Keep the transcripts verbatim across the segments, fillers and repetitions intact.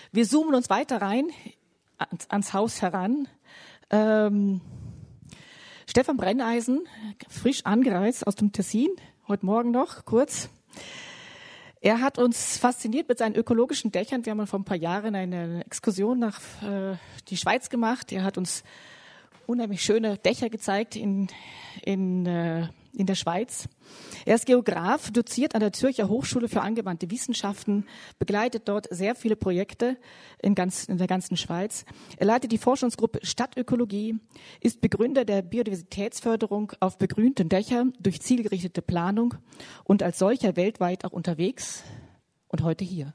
Wir zoomen uns weiter rein, ans, ans Haus heran. Ähm, Stefan Brenneisen, frisch angereist aus dem Tessin, heute Morgen noch, kurz. Er hat uns fasziniert mit seinen ökologischen Dächern. Wir haben vor ein paar Jahren eine Exkursion nach äh, die Schweiz gemacht. Er hat uns unheimlich schöne Dächer gezeigt in, in, äh, in der Schweiz. Er ist Geograf, doziert an der Zürcher Hochschule für angewandte Wissenschaften, begleitet dort sehr viele Projekte in, ganz, in der ganzen Schweiz. Er leitet die Forschungsgruppe Stadtökologie, ist Begründer der Biodiversitätsförderung auf begrünten Dächern durch zielgerichtete Planung und als solcher weltweit auch unterwegs und heute hier.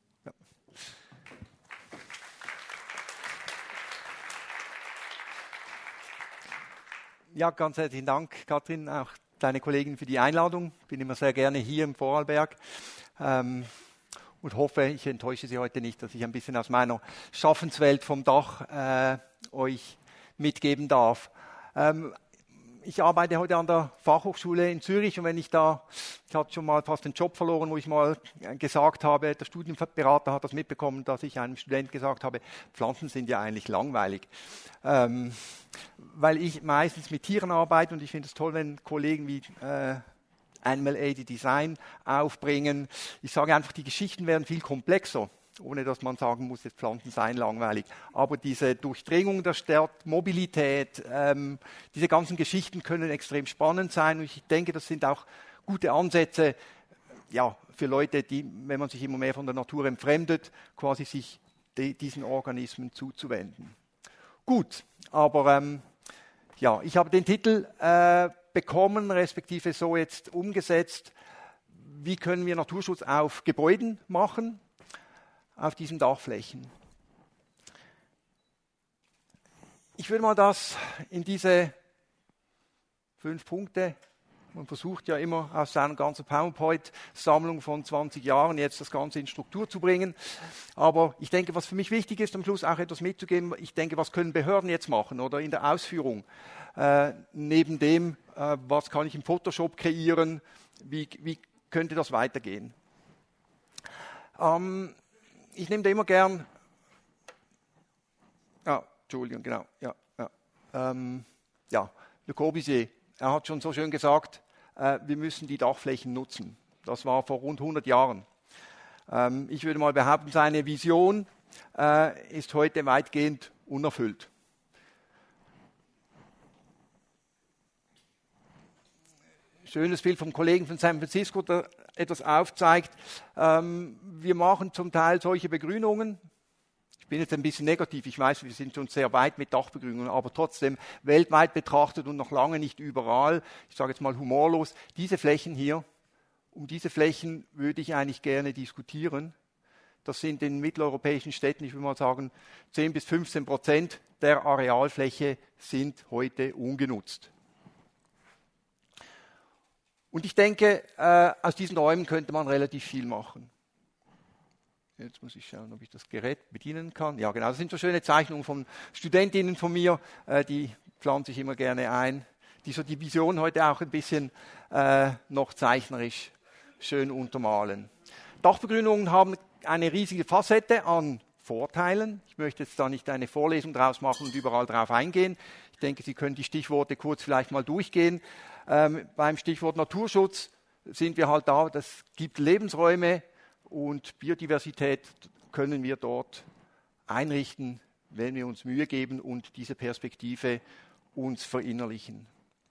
Ja, ganz herzlichen Dank, Katrin, auch deine Kollegin für die Einladung. Ich bin immer sehr gerne hier im Vorarlberg ähm, und hoffe, ich enttäusche Sie heute nicht, dass ich ein bisschen aus meiner Schaffenswelt vom Dach äh, euch mitgeben darf. Ähm, ich arbeite heute an der Fachhochschule in Zürich und wenn ich da, ich hatte schon mal fast den Job verloren, wo ich mal gesagt habe, der Studienberater hat das mitbekommen, dass ich einem Student gesagt habe, Pflanzen sind ja eigentlich langweilig. Ähm, weil ich meistens mit Tieren arbeite und ich finde es toll, wenn Kollegen wie äh, Animal Aided Design aufbringen. Ich sage einfach, die Geschichten werden viel komplexer, ohne dass man sagen muss, jetzt Pflanzen seien langweilig. Aber diese Durchdringung der Stadt, Mobilität, ähm, diese ganzen Geschichten können extrem spannend sein. Und ich denke, das sind auch gute Ansätze, ja, für Leute, die, wenn man sich immer mehr von der Natur entfremdet, quasi sich de, diesen Organismen zuzuwenden. Gut, aber ähm, ja, ich habe den Titel äh, bekommen, respektive so jetzt umgesetzt. Wie können wir Naturschutz auf Gebäuden machen? Auf diesen Dachflächen. Ich würde mal das in diese fünf Punkte, man versucht ja immer aus seiner ganzen PowerPoint-Sammlung von zwanzig Jahren jetzt das Ganze in Struktur zu bringen. Aber ich denke, was für mich wichtig ist, am Schluss auch etwas mitzugeben, ich denke, was können Behörden jetzt machen oder in der Ausführung? Äh, neben dem, äh, was kann ich im Photoshop kreieren, wie, wie könnte das weitergehen? Ähm, Ich nehme da immer gern, ja, Entschuldigung, genau, ja, ja, ähm, ja, Le Corbusier, er hat schon so schön gesagt, äh, wir müssen die Dachflächen nutzen. Das war vor rund hundert Jahren. Ähm, ich würde mal behaupten, seine Vision äh, ist heute weitgehend unerfüllt. Schönes Bild vom Kollegen von San Francisco, der etwas aufzeigt. Ähm, wir machen zum Teil solche Begrünungen. Ich bin jetzt ein bisschen negativ, ich weiß, wir sind schon sehr weit mit Dachbegrünungen, aber trotzdem weltweit betrachtet und noch lange nicht überall, ich sage jetzt mal humorlos, diese Flächen hier, um diese Flächen würde ich eigentlich gerne diskutieren. Das sind in mitteleuropäischen Städten, ich würde mal sagen, zehn bis fünfzehn Prozent der Arealfläche sind heute ungenutzt. Und ich denke, äh, aus diesen Räumen könnte man relativ viel machen. Jetzt muss ich schauen, ob ich das Gerät bedienen kann. Ja, genau, das sind so schöne Zeichnungen von Studentinnen von mir, äh, die pflanze ich immer gerne ein, die so die Vision heute auch ein bisschen äh, noch zeichnerisch schön untermalen. Dachbegrünungen haben eine riesige Facette an Vorteilen. Ich möchte jetzt da nicht eine Vorlesung draus machen und überall drauf eingehen. Ich denke, Sie können die Stichworte kurz vielleicht mal durchgehen. Ähm, beim Stichwort Naturschutz sind wir halt da, das gibt Lebensräume und Biodiversität können wir dort einrichten, wenn wir uns Mühe geben und diese Perspektive uns verinnerlichen.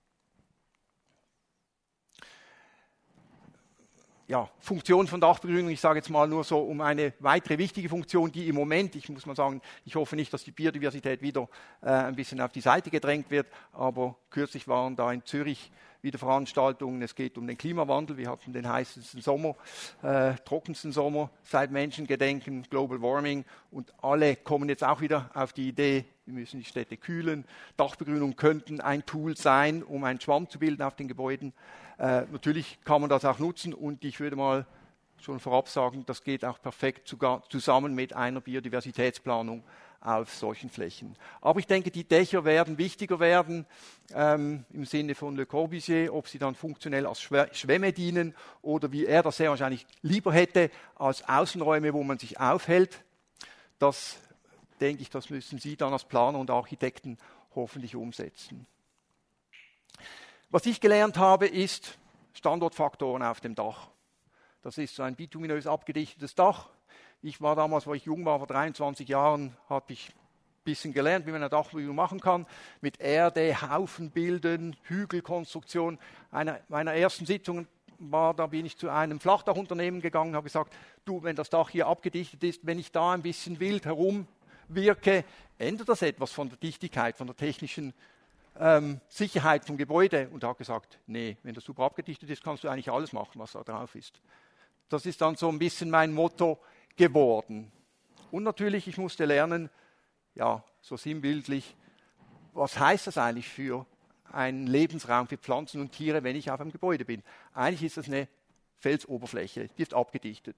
Ja, Funktion von Dachbegrünung, ich sage jetzt mal nur so um eine weitere wichtige Funktion, die im Moment, ich muss mal sagen, ich hoffe nicht, dass die Biodiversität wieder äh, ein bisschen auf die Seite gedrängt wird, aber kürzlich waren da in Zürich wieder Veranstaltungen, es geht um den Klimawandel, wir hatten den heißesten Sommer, äh, trockensten Sommer seit Menschengedenken, Global Warming und alle kommen jetzt auch wieder auf die Idee, wir müssen die Städte kühlen. Dachbegrünung könnten ein Tool sein, um einen Schwamm zu bilden auf den Gebäuden. Äh, natürlich kann man das auch nutzen und ich würde mal schon vorab sagen, das geht auch perfekt sogar zusammen mit einer Biodiversitätsplanung auf solchen Flächen. Aber ich denke, die Dächer werden wichtiger werden, ähm, im Sinne von Le Corbusier, ob sie dann funktionell als Schwämme dienen oder wie er das sehr wahrscheinlich lieber hätte, als Außenräume, wo man sich aufhält. das denke ich, das müssen Sie dann als Planer und Architekten hoffentlich umsetzen. Was ich gelernt habe, ist Standortfaktoren auf dem Dach. Das ist so ein bituminös abgedichtetes Dach. Ich war damals, wo ich jung war, vor dreiundzwanzig Jahren, hatte ich ein bisschen gelernt, wie man eine Dachbegrünung machen kann. Mit Erde, Haufen bilden, Hügelkonstruktion. Eine meiner ersten Sitzungen war, da bin ich zu einem Flachdachunternehmen gegangen, habe gesagt, du, wenn das Dach hier abgedichtet ist, wenn ich da ein bisschen wild herumwirke, ändert das etwas von der Dichtigkeit, von der technischen ähm, Sicherheit vom Gebäude? Und er hat gesagt, nee, wenn das super abgedichtet ist, kannst du eigentlich alles machen, was da drauf ist. Das ist dann so ein bisschen mein Motto geworden. Und natürlich, ich musste lernen, ja, so sinnbildlich, was heißt das eigentlich für einen Lebensraum für Pflanzen und Tiere, wenn ich auf einem Gebäude bin? Eigentlich ist das eine Felsoberfläche, die ist abgedichtet.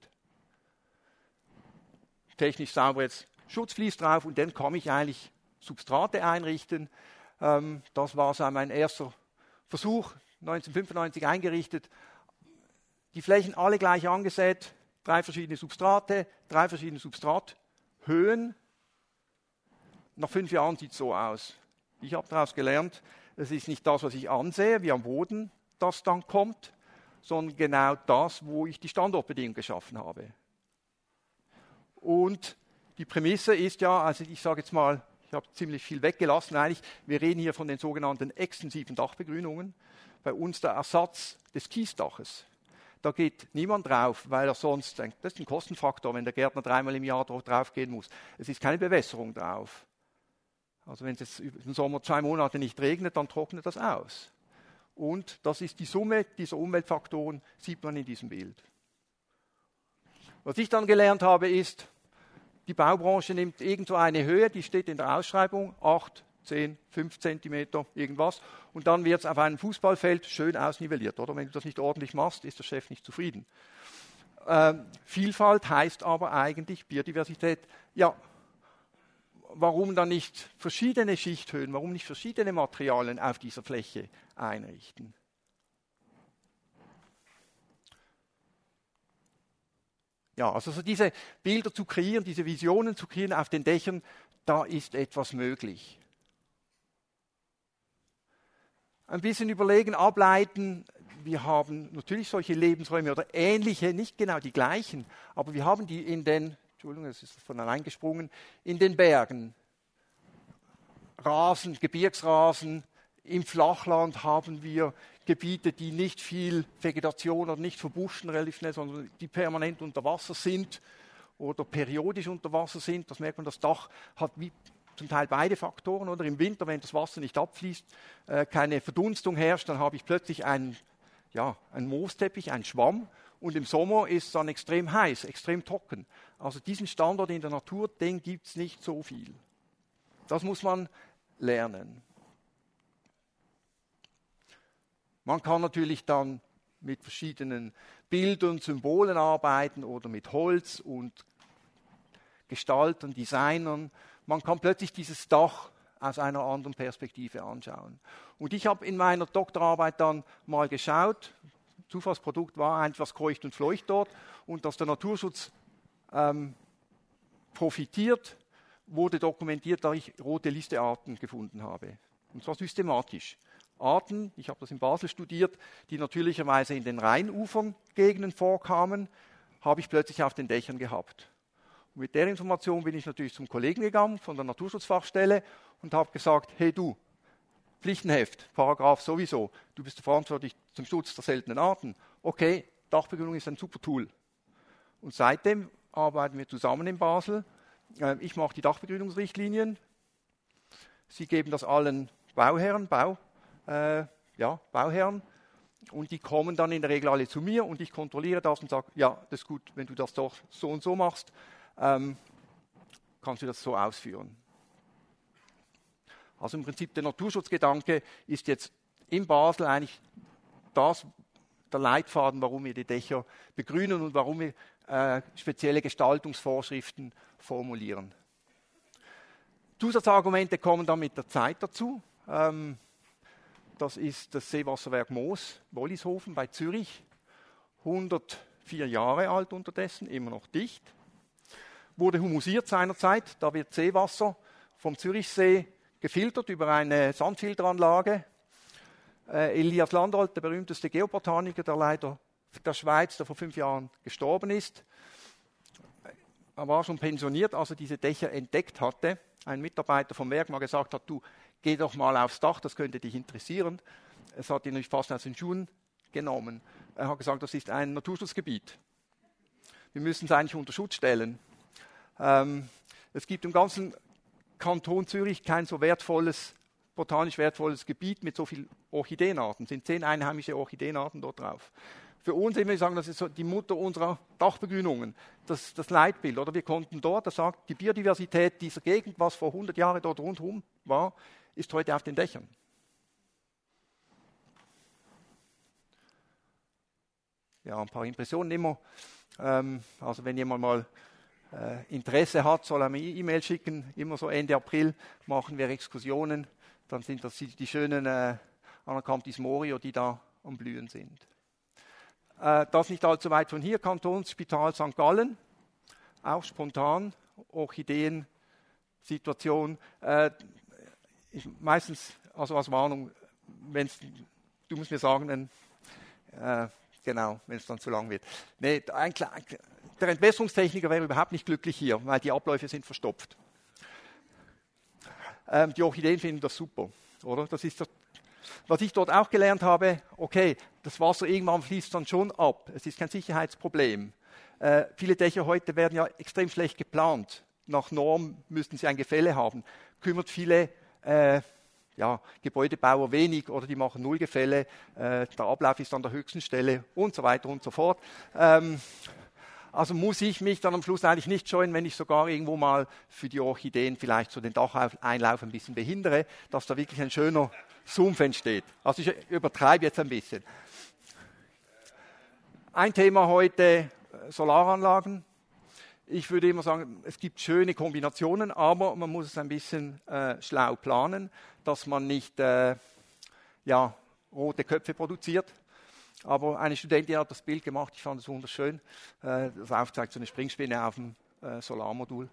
Technisch sauber jetzt Schutzvlies drauf und dann kann ich eigentlich Substrate einrichten. Ähm, das war so mein erster Versuch, neunzehnhundertfünfundneunzig eingerichtet. Die Flächen alle gleich angesät, drei verschiedene Substrate, drei verschiedene Substrathöhen. Nach fünf Jahren sieht es so aus. Ich habe daraus gelernt, es ist nicht das, was ich ansehe, wie am Boden das dann kommt, sondern genau das, wo ich die Standortbedingungen geschaffen habe. Und die Prämisse ist ja, also ich sage jetzt mal, ich habe ziemlich viel weggelassen eigentlich, wir reden hier von den sogenannten extensiven Dachbegrünungen. Bei uns der Ersatz des Kiesdaches. Da geht niemand drauf, weil er sonst, das ist ein Kostenfaktor, wenn der Gärtner dreimal im Jahr drauf gehen muss. Es ist keine Bewässerung drauf. Also wenn es jetzt im Sommer zwei Monate nicht regnet, dann trocknet das aus. Und das ist die Summe dieser Umweltfaktoren, sieht man in diesem Bild. Was ich dann gelernt habe, ist, die Baubranche nimmt irgendwo eine Höhe, die steht in der Ausschreibung, acht, zehn, fünf Zentimeter, irgendwas. Und dann wird es auf einem Fußballfeld schön ausnivelliert, oder? Wenn du das nicht ordentlich machst, ist der Chef nicht zufrieden. Ähm, Vielfalt heißt aber eigentlich Biodiversität. Ja, warum dann nicht verschiedene Schichthöhen, warum nicht verschiedene Materialien auf dieser Fläche einrichten? Ja, also so diese Bilder zu kreieren, diese Visionen zu kreieren auf den Dächern, da ist etwas möglich. Ein bisschen überlegen, ableiten. Wir haben natürlich solche Lebensräume oder ähnliche, nicht genau die gleichen, aber wir haben die in den, Entschuldigung, es ist von allein gesprungen, in den Bergen. Rasen, Gebirgsrasen. Im Flachland haben wir Gebiete, die nicht viel Vegetation oder nicht verbuschen, relativ schnell, sondern die permanent unter Wasser sind oder periodisch unter Wasser sind. Das merkt man, das Dach hat wie zum Teil beide Faktoren. Oder im Winter, wenn das Wasser nicht abfließt, äh, keine Verdunstung herrscht, dann habe ich plötzlich einen, ja, einen Moosteppich, einen Schwamm. Und im Sommer ist es dann extrem heiß, extrem trocken. Also diesen Standort in der Natur, den gibt es nicht so viel. Das muss man lernen. Man kann natürlich dann mit verschiedenen Bildern, Symbolen arbeiten oder mit Holz und Gestaltern, Designern. Man kann plötzlich dieses Dach aus einer anderen Perspektive anschauen. Und ich habe in meiner Doktorarbeit dann mal geschaut, Zufallsprodukt war eigentlich was kreucht und fleucht dort, und dass der Naturschutz ähm, profitiert, wurde dokumentiert, da ich rote Liste Arten gefunden habe. Und zwar systematisch. Arten, ich habe das in Basel studiert, die natürlicherweise in den Rheinufern-Gegenden vorkamen, habe ich plötzlich auf den Dächern gehabt. Und mit der Information bin ich natürlich zum Kollegen gegangen von der Naturschutzfachstelle und habe gesagt, hey du, Pflichtenheft, Paragraph sowieso, du bist verantwortlich zum Schutz der seltenen Arten. Okay, Dachbegrünung ist ein super Tool. Und seitdem arbeiten wir zusammen in Basel. Ich mache die Dachbegrünungsrichtlinien. Sie geben das allen Bauherren, Bau, äh, ja, Bauherren, und die kommen dann in der Regel alle zu mir und ich kontrolliere das und sage, ja, das ist gut, wenn du das doch so und so machst, ähm, kannst du das so ausführen. Also im Prinzip der Naturschutzgedanke ist jetzt in Basel eigentlich das, der Leitfaden, warum wir die Dächer begrünen und warum wir äh, spezielle Gestaltungsvorschriften formulieren. Zusatzargumente kommen dann mit der Zeit dazu. Ähm, das ist das Seewasserwerk Moos, Wollishofen bei Zürich. hundertvier Jahre alt unterdessen, immer noch dicht. wurde humusiert seinerzeit. Da wird Seewasser vom Zürichsee gefiltert über eine Sandfilteranlage. Äh, Elias Landolt, der berühmteste Geobotaniker der leider der Schweiz, der vor fünf Jahren gestorben ist. Er war schon pensioniert, als er diese Dächer entdeckt hatte. Ein Mitarbeiter vom Werk mal gesagt hat, du, geh doch mal aufs Dach, das könnte dich interessieren. Es hat ihn fast aus den Schuhen genommen. Er hat gesagt, das ist ein Naturschutzgebiet. Wir müssen es eigentlich unter Schutz stellen. Ähm, es gibt im ganzen Kanton Zürich kein so wertvolles, botanisch wertvolles Gebiet mit so vielen Orchideenarten. Es sind zehn einheimische Orchideenarten dort drauf. Für uns, immer sagen, das ist so die Mutter unserer Dachbegrünungen, das, das Leitbild. Oder wir konnten dort, das sagt, die Biodiversität dieser Gegend, was vor hundert Jahren dort rundherum war, ist heute auf den Dächern. Ja, ein paar Impressionen immer. Ähm, also wenn jemand mal äh, Interesse hat, soll er mir E-Mail schicken. Immer so Ende April machen wir Exkursionen. Dann sind das die, die schönen äh, Anacanthis morio, die da am Blühen sind. Äh, das nicht allzu weit von hier, Kantonsspital Sankt Gallen. Auch spontan, Orchideensituation. Äh, ich, meistens, also als Warnung, wenn's, du musst mir sagen, wenn, äh, genau, wenn es dann zu lang wird. Nee, ein, der Entwässerungstechniker wäre überhaupt nicht glücklich hier, weil die Abläufe sind verstopft. Ähm, die Orchideen finden das super, oder? Das ist das, was ich dort auch gelernt habe, okay, das Wasser irgendwann fließt dann schon ab. Es ist kein Sicherheitsproblem. Äh, viele Dächer heute werden ja extrem schlecht geplant. Nach Norm müssten sie ein Gefälle haben. Kümmert viele äh, ja, Gebäudebauer wenig oder die machen null Gefälle. Äh, der Ablauf ist an der höchsten Stelle und so weiter und so fort. Ähm, also muss ich mich dann am Schluss eigentlich nicht scheuen, wenn ich sogar irgendwo mal für die Orchideen vielleicht so den Dacheinlauf ein bisschen behindere, dass da wirklich ein schöner Sumpf entsteht. Also ich übertreibe jetzt ein bisschen. Ein Thema heute, Solaranlagen. Ich würde immer sagen, es gibt schöne Kombinationen, aber man muss es ein bisschen äh, schlau planen, dass man nicht äh, ja, rote Köpfe produziert. Aber eine Studentin hat das Bild gemacht, ich fand es wunderschön. Äh, das aufzeigt so eine Springspinne auf dem äh, Solarmodul.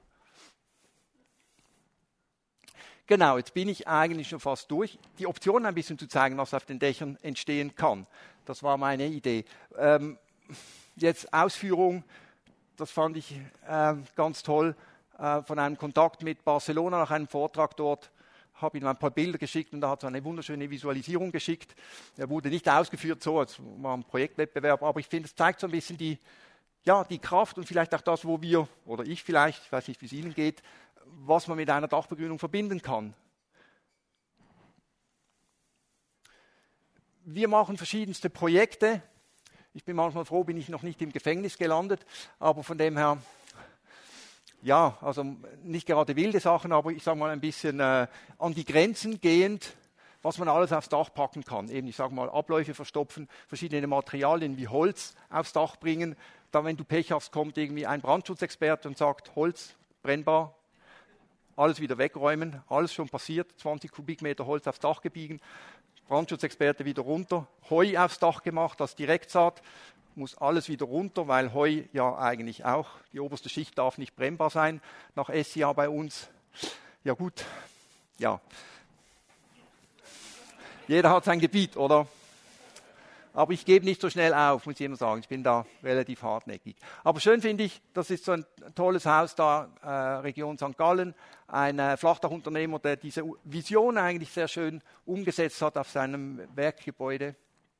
Genau, jetzt bin ich eigentlich schon fast durch. Die Optionen ein bisschen zu zeigen, was auf den Dächern entstehen kann. Das war meine Idee. Ähm, jetzt Ausführung, das fand ich äh, ganz toll, äh, von einem Kontakt mit Barcelona nach einem Vortrag dort. Habe ihm ein paar Bilder geschickt und er hat so eine wunderschöne Visualisierung geschickt. Er wurde nicht ausgeführt so, es war ein Projektwettbewerb, aber ich finde, es zeigt so ein bisschen die, ja, die Kraft und vielleicht auch das, wo wir, oder ich vielleicht, ich weiß nicht, wie es Ihnen geht, was man mit einer Dachbegrünung verbinden kann. Wir machen verschiedenste Projekte. Ich bin manchmal froh, bin ich noch nicht im Gefängnis gelandet, aber von dem her, ja, also nicht gerade wilde Sachen, aber ich sage mal ein bisschen äh, an die Grenzen gehend, was man alles aufs Dach packen kann. Eben, ich sage mal, Abläufe verstopfen, verschiedene Materialien wie Holz aufs Dach bringen. Dann, wenn du Pech hast, kommt irgendwie ein Brandschutzexperte und sagt, Holz, brennbar, alles wieder wegräumen, alles schon passiert, zwanzig Kubikmeter Holz aufs Dach gebiegen, Brandschutzexperte wieder runter, Heu aufs Dach gemacht als Direktsaat, muss alles wieder runter, weil Heu ja eigentlich auch, die oberste Schicht darf nicht brennbar sein, nach S I A bei uns. Ja gut, ja. Jeder hat sein Gebiet, oder? Aber ich gebe nicht so schnell auf, muss ich immer sagen. Ich bin da relativ hartnäckig. Aber schön finde ich, das ist so ein tolles Haus da, äh, Region Sankt Gallen. Ein äh, Flachdach-Unternehmer, der diese Vision eigentlich sehr schön umgesetzt hat auf seinem Werkgebäude.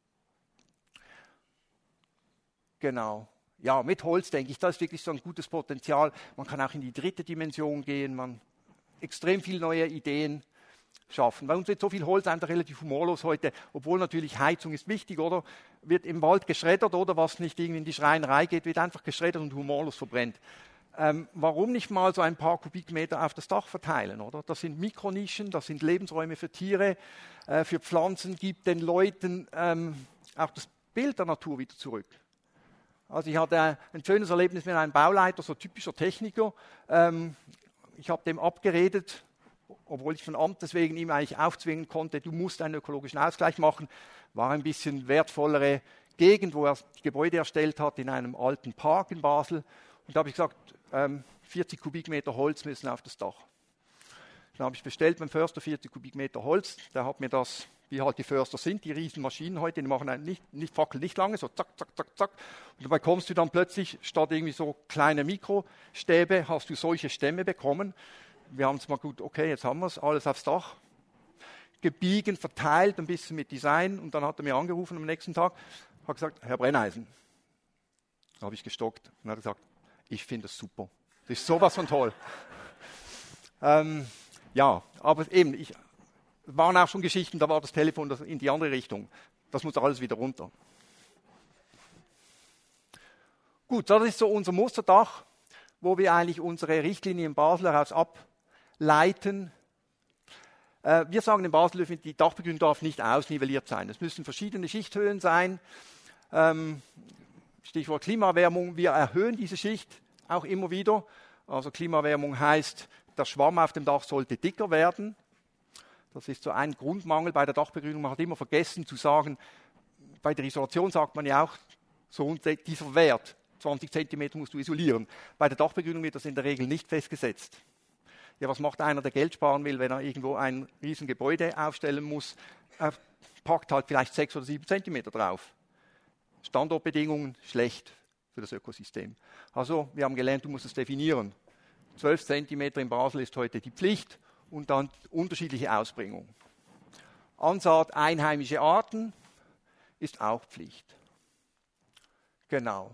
Genau. Ja, mit Holz denke ich, das ist wirklich so ein gutes Potenzial. Man kann auch in die dritte Dimension gehen, man extrem viele neue Ideen schaffen. Bei uns wird so viel Holz einfach relativ humorlos heute, obwohl natürlich Heizung ist wichtig, oder? Wird im Wald geschreddert, oder was nicht irgendwie in die Schreinerei geht, wird einfach geschreddert und humorlos verbrennt. Ähm, warum nicht mal so ein paar Kubikmeter auf das Dach verteilen, oder? Das sind Mikronischen, das sind Lebensräume für Tiere, äh, für Pflanzen, gibt den Leuten ähm, auch das Bild der Natur wieder zurück. Also ich hatte ein schönes Erlebnis mit einem Bauleiter, so typischer Techniker. Ähm, ich habe dem abgeredet, obwohl ich von Amtes wegen ihm eigentlich aufzwingen konnte, du musst einen ökologischen Ausgleich machen, war ein bisschen wertvollere Gegend, wo er das Gebäude erstellt hat, in einem alten Park in Basel. Und da habe ich gesagt, ähm, vierzig Kubikmeter Holz müssen auf das Dach. Dann habe ich bestellt beim Förster vierzig Kubikmeter Holz. Der hat mir das, wie halt die Förster sind, die riesen Maschinen heute, die machen einen nicht, nicht fackeln nicht lange, so zack, zack, zack, zack. Und dabei kommst du dann plötzlich, statt irgendwie so kleine Mikrostäbe, hast du solche Stämme bekommen. Wir haben es mal gut, okay, jetzt haben wir es, alles aufs Dach. Gebiegen, verteilt, ein bisschen mit Design. Und dann hat er mir angerufen am nächsten Tag, hat gesagt, Herr Brenneisen. Da habe ich gestockt und hat gesagt, ich finde das super. Das ist sowas von toll. ähm, ja, aber eben, ich, waren auch schon Geschichten, da war das Telefon in die andere Richtung. Das muss alles wieder runter. Gut, das ist so unser Musterdach, wo wir eigentlich unsere Richtlinie in Basel heraus ableiten. Äh, wir sagen in Basel, die Dachbegrünung darf nicht ausnivelliert sein. Es müssen verschiedene Schichthöhen sein. Ähm, Stichwort Klimaerwärmung. Wir erhöhen diese Schicht auch immer wieder. Also Klimaerwärmung heißt, der Schwamm auf dem Dach sollte dicker werden. Das ist so ein Grundmangel bei der Dachbegrünung. Man hat immer vergessen zu sagen, bei der Isolation sagt man ja auch, so und dieser Wert, zwanzig Zentimeter musst du isolieren. Bei der Dachbegrünung wird das in der Regel nicht festgesetzt. Ja, was macht einer, der Geld sparen will, wenn er irgendwo ein riesen Gebäude aufstellen muss? Er packt halt vielleicht sechs oder sieben Zentimeter drauf. Standortbedingungen schlecht für das Ökosystem. Also, wir haben gelernt, du musst es definieren. zwölf Zentimeter in Basel ist heute die Pflicht und dann unterschiedliche Ausprägung. Ansaat einheimische Arten ist auch Pflicht. Genau.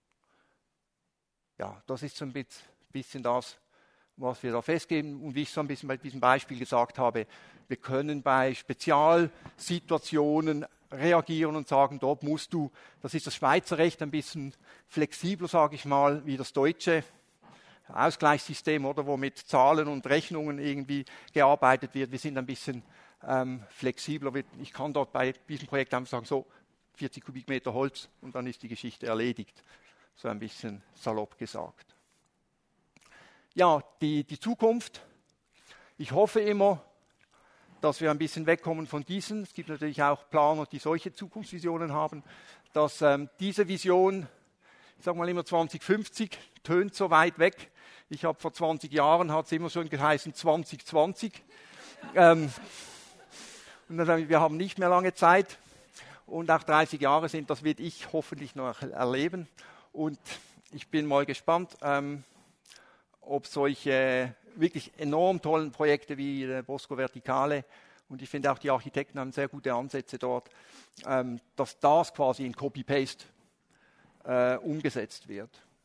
Ja, das ist so ein bisschen das, was wir da festgeben. Und wie ich so ein bisschen bei diesem Beispiel gesagt habe, wir können bei Spezialsituationen reagieren und sagen, dort musst du, das ist das Schweizer Recht ein bisschen flexibler, sage ich mal, wie das deutsche Ausgleichssystem, oder, wo mit Zahlen und Rechnungen irgendwie gearbeitet wird. Wir sind ein bisschen ähm, flexibler. Ich kann dort bei diesem Projekt einfach sagen, so vierzig Kubikmeter Holz und dann ist die Geschichte erledigt. So ein bisschen salopp gesagt. Ja, die, die Zukunft. Ich hoffe immer, dass wir ein bisschen wegkommen von diesen. Es gibt natürlich auch Planer, die solche Zukunftsvisionen haben, dass ähm, diese Vision, ich sage mal immer zwanzig fünfzig, tönt so weit weg. Ich habe vor zwanzig Jahren, hat es immer schon geheißen, zwanzig zwanzig. Ähm, und dann sagen wir, wir haben nicht mehr lange Zeit und auch dreißig Jahre sind, das werde ich hoffentlich noch erleben. Und ich bin mal gespannt, ähm, ob solche wirklich enorm tollen Projekte wie äh, Bosco Verticale, und ich finde auch die Architekten haben sehr gute Ansätze dort, ähm, dass das quasi in Copy-Paste äh, umgesetzt wird.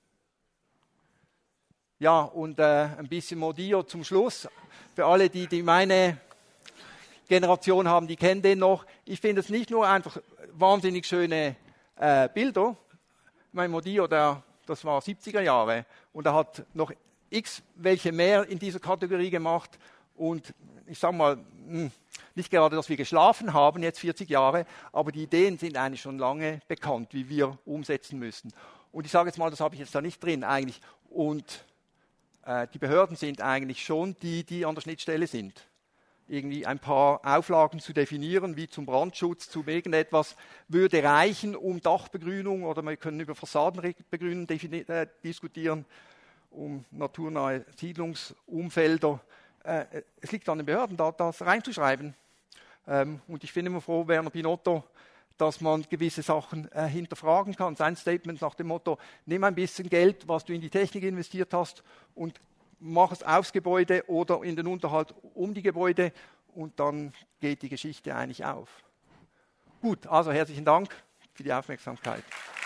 Ja, und äh, ein bisschen Modio zum Schluss. Für alle, die, die meine Generation haben, die kennen den noch. Ich finde es nicht nur einfach wahnsinnig schöne äh, Bilder. Mein Modio, der, das war siebziger Jahre und er hat noch x welche mehr in dieser Kategorie gemacht. Und ich sage mal, nicht gerade, dass wir geschlafen haben, jetzt vierzig Jahre, aber die Ideen sind eigentlich schon lange bekannt, wie wir umsetzen müssen. Und ich sage jetzt mal, das habe ich jetzt da nicht drin eigentlich. Und äh, die Behörden sind eigentlich schon die, die an der Schnittstelle sind. Irgendwie ein paar Auflagen zu definieren, wie zum Brandschutz, zu irgendetwas, würde reichen, um Dachbegrünung, oder wir können über Fassadenbegrünung äh, diskutieren, um naturnahe Siedlungsumfelder. Äh, es liegt an den Behörden, da, das reinzuschreiben. Ähm, und ich bin immer froh, Werner Binotto, dass man gewisse Sachen äh, hinterfragen kann. Sein Statement nach dem Motto, nimm ein bisschen Geld, was du in die Technik investiert hast, und mach es aufs Gebäude oder in den Unterhalt um die Gebäude, und dann geht die Geschichte eigentlich auf. Gut, also herzlichen Dank für die Aufmerksamkeit.